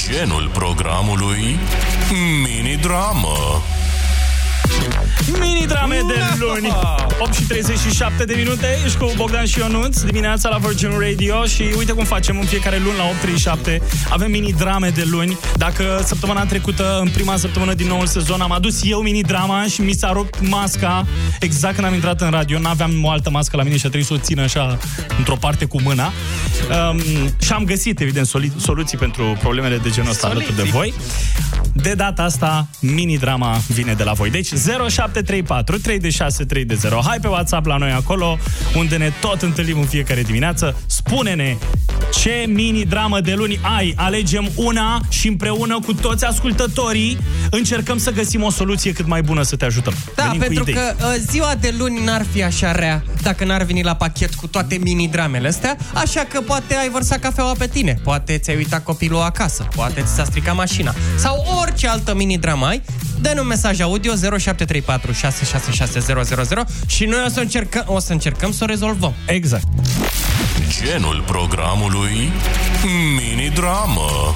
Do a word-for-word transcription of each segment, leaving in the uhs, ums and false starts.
Genul programului mini-dramă. Mini-drame de luni. opt și treizeci și șapte de minute. Ești cu Bogdan și Ionuț dimineața la Virgin Radio. Și uite cum facem în fiecare luni la opt treizeci și șapte. Avem mini-drame de luni. Dacă săptămâna trecută, în prima săptămână din noul sezon, am adus eu mini-drama și mi s-a rupt masca exact când am intrat în radio. N-aveam o altă mască la mine și a trebuit să o țin așa într-o parte cu mâna. um, Și am găsit, evident, solu- soluții pentru problemele de genul ăsta alături de voi. De data asta, mini-drama vine de la voi. Deci zero șapte trei patru trei șase trei zero. Hai pe WhatsApp la noi acolo, unde ne tot întâlnim în fiecare dimineață. Spune-ne ce mini-dramă de luni ai. Alegem una și împreună cu toți ascultătorii încercăm să găsim o soluție cât mai bună să te ajutăm. Da, Venim pentru că uh, ziua de luni n-ar fi așa rea dacă n-ar veni la pachet cu toate mini-dramele astea. Așa că poate ai vărsat cafeaua pe tine, poate ți-ai uitat copilul acasă, poate ți s-a stricat mașina sau orice altă mini-dramă ai. Dă-ne un mesaj audio zero șapte trei patru șase șase șase zero zero zero și noi o să încercăm, o să încercăm să o rezolvăm. Exact. Genul programului mini-dramă.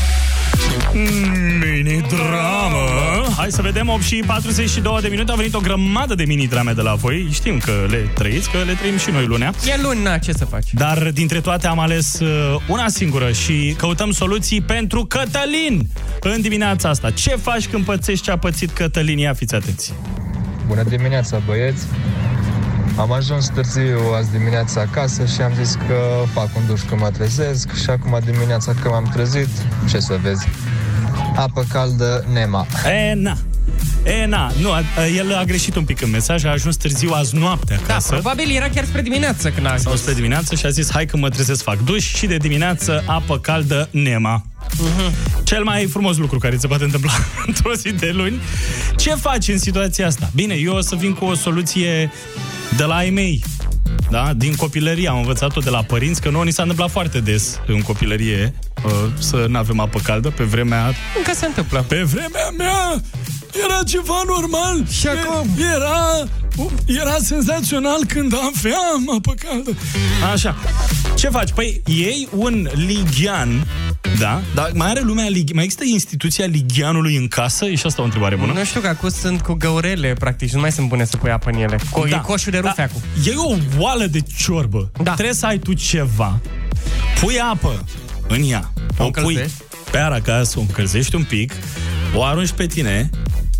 Mini-dramă. Hai să vedem, opt și patruzeci și două de minute. Au venit o grămadă de mini-drame de la voi. Știm că le trăiți, că le trăim și noi lunea. E luni, na, ce să faci? Dar dintre toate am ales una singură și căutăm soluții pentru Cătălin în dimineața asta. Ce faci când pățești ce a pățit Cătălin? Ia fiți atenți. Bună dimineața, băieți! Am ajuns târziu azi dimineața acasă și am zis că fac un duș când mă trezesc și acum dimineața când m-am trezit, ce să vezi, apă caldă Nema. E, na. E, na. Nu, a, el a greșit un pic în mesaj, a ajuns târziu azi noapte acasă. Da, probabil era chiar spre dimineață când a ajuns. Sau spre dimineață și a zis, hai că mă trezesc, fac duș și de dimineață apă caldă Nema. Uh-huh. Cel mai frumos lucru care se poate întâmpla într-o zi de luni. Ce faci în situația asta? Bine, eu o să vin cu o soluție de la ai mei. Da? Din copilărie am învățat-o de la părinți, că nouă ni s-a întâmplat foarte des în copilărie uh, să nu avem apă caldă pe vremea... Încă se întâmplă. Pe vremea mea era ceva normal. Și acum? Era, era senzațional când aveam apă caldă. Așa. Ce faci? Păi iei un lighean, da? Dar mai are lumea lig... mai există instituția ligheanului în casă? E și asta o întrebare bună. Nu știu, că acum sunt cu găurele, practic, nu mai sunt bune să pui apă în ele. Co- da. E coșul de rufe da. acum. E o oală de ciorbă. Da. Trebuie să ai tu ceva. Pui apă în ea. O, o pui pe ara ca să o încălzești un pic, o arunci pe tine.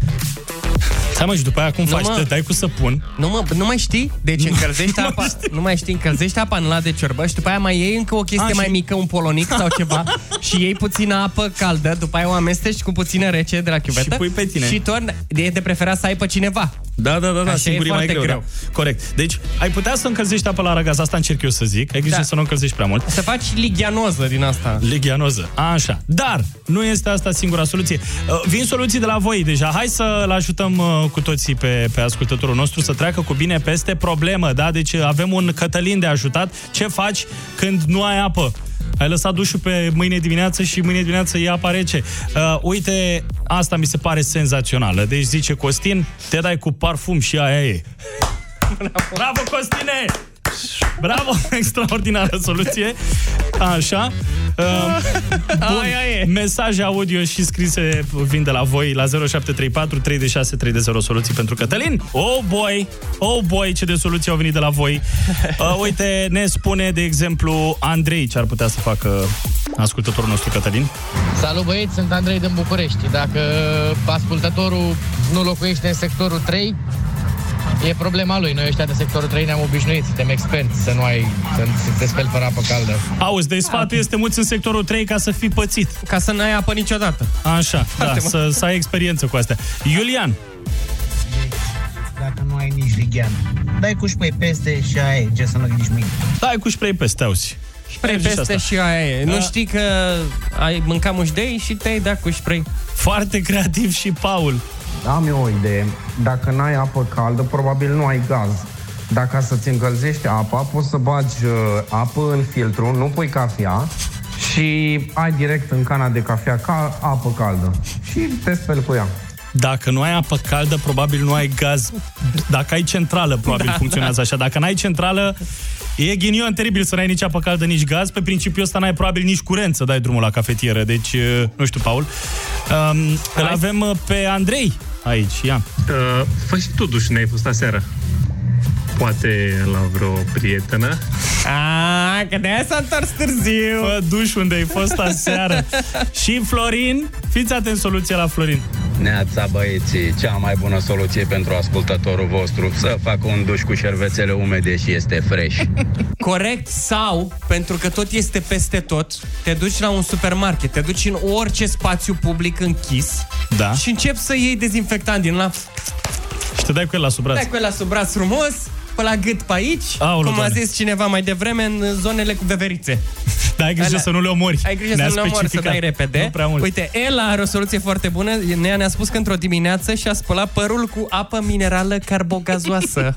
Stai mă, și după aia cum nu faci? Mă. Te dai cu săpun. Nu mă, nu mai știi? Deci nu, încălzești apa, nu mai știi, încălzești apa în la de ciorbă și după aia mai iei încă o chestie A, mai și... mică, un polonic sau ceva și iei puțină apă caldă, după aia o amesteci cu puțină rece de la chiuvetă și pui pe tine. Și torni, e de preferat să ai pe cineva. Da, da, da, da, sigur e mai greu, greu. Da. Corect. Deci, ai putea să încălzești apă la răgaz, asta încerc eu să zic. Ai grijă da. să nu încălzești prea mult. Să faci lighianoză din asta. Lighianoză. Așa. Dar nu este asta singura soluție. Vin soluții de la voi deja. Hai să-l ajutăm cu toții pe, pe ascultătorul nostru să treacă cu bine peste problemă, da? Deci avem un Cătălin de ajutat. Ce faci când nu ai apă? Ai lăsat dușul pe mâine dimineață și mâine dimineață e apa rece. Uh, uite, asta mi se pare senzațională. Deci zice Costin, te dai cu parfum și aia e. Bravo, Bravo Costine! Bravo, extraordinară soluție. Așa. Uh, bun. Aia e. Mesaje audio și scrise vin de la voi la zero șapte trei patru trei șase trei zero, soluții pentru Cătălin. Oh boy, oh boy, ce de soluții au venit de la voi. Uh, uite, ne spune, de exemplu, Andrei ce ar putea să facă ascultătorul nostru Cătălin. Salut băieți, sunt Andrei din București. Dacă ascultătorul nu locuiește în sectorul trei, e problema lui. Noi ăștia de sectorul trei ne-am obișnuit, suntem experți să nu ai, să, să te speli fără apă caldă. Auzi, deci sfatul este muți în sectorul trei ca să fii pățit. Ca să n-ai apă niciodată. Așa, da, să, să ai experiență cu astea. Iulian. Dacă nu ai nici lighean, dai cu spray peste și aia e, ce să nu nici mine. Dai cu spray peste, auzi. Spray peste și, și aia e. A... Nu știi că ai mâncat mușdei și te-ai dat cu spray. Foarte creativ și Paul. Am eu o idee. Dacă n-ai apă caldă, probabil nu ai gaz. Dacă să-ți încălzești apa, poți să bagi uh, apă în filtru, nu pui cafea și ai direct în cana de cafea ca apă caldă. Și te speli cu ea. Dacă nu ai apă caldă, probabil nu ai gaz. Dacă ai centrală, probabil da, funcționează da. așa. Dacă n-ai centrală, E ghinion teribil să n-ai nici apă caldă, nici gaz. Pe principiul ăsta n-ai probabil nici curent să dai drumul la cafetieră. Deci, nu știu, Paul. Um, îl avem pe Andrei aici, ia. Uh, fă și tu duș, n-ai fost aseară. Poate la vreo prietenă. A, că de-aia s-a întors târziu. Fă duș unde ai fost aseară. Și Florin, fiți atent soluția la Florin. Neața, băieții, cea mai bună soluție pentru ascultătorul vostru, să facă un duș cu șervețele umede și este fresh. Corect, sau, pentru că tot este peste tot, te duci la un supermarket, te duci în orice spațiu public închis, da, și începi să iei dezinfectant din ăla. Și te dai cu el la sub braț. Dai cu el la sub braț frumos, pe la gât pe aici, Aolo, cum Doamne. a zis cineva mai devreme, în zonele cu veverițe. Da, ai grijă Alea. să nu le omori. Ai grijă Ne-a să nu le omori, să specificat. dai repede. Nu prea mult. Uite, Ela are o soluție foarte bună. Nea ne-a spus că într-o dimineață și-a spălat părul cu apă minerală carbogazoasă.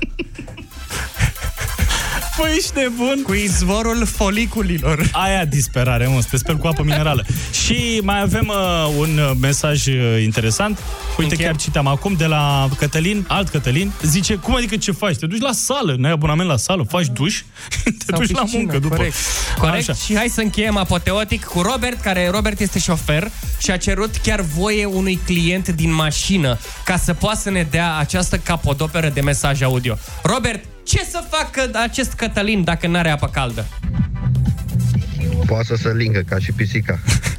Păi, ești nebun? Cu izvorul foliculilor. Aia disperare, mă, să te speli cu apă minerală. Și mai avem uh, un uh, mesaj uh, interesant. Uite, Încheiem. chiar citeam acum de la Cătălin, alt Cătălin. Zice, cum adică ce faci? Te duci la sală, n-ai abonament la sală, faci duș, te Sau duci la piscină, muncă după. Corect. Corect. Așa. Și hai să încheiem apoteotic cu Robert, care Robert este șofer și a cerut chiar voie unui client din mașină ca să poată să ne dea această capodoperă de mesaj audio. Robert, ce să facă acest Cătălin dacă n-are apă caldă? Poate să se lingă ca și pisica.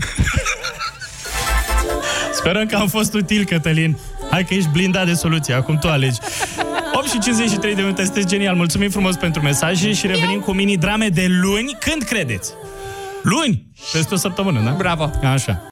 Sperăm că am fost util, Cătălin. Hai că ești blindat de soluție, acum tu alegi. opt și cincizeci și trei de minute, sunteți genial. Mulțumim frumos pentru mesaje și revenim cu mini-drame de luni. Când credeți? Luni? Peste o săptămână, da? Bravo! Așa.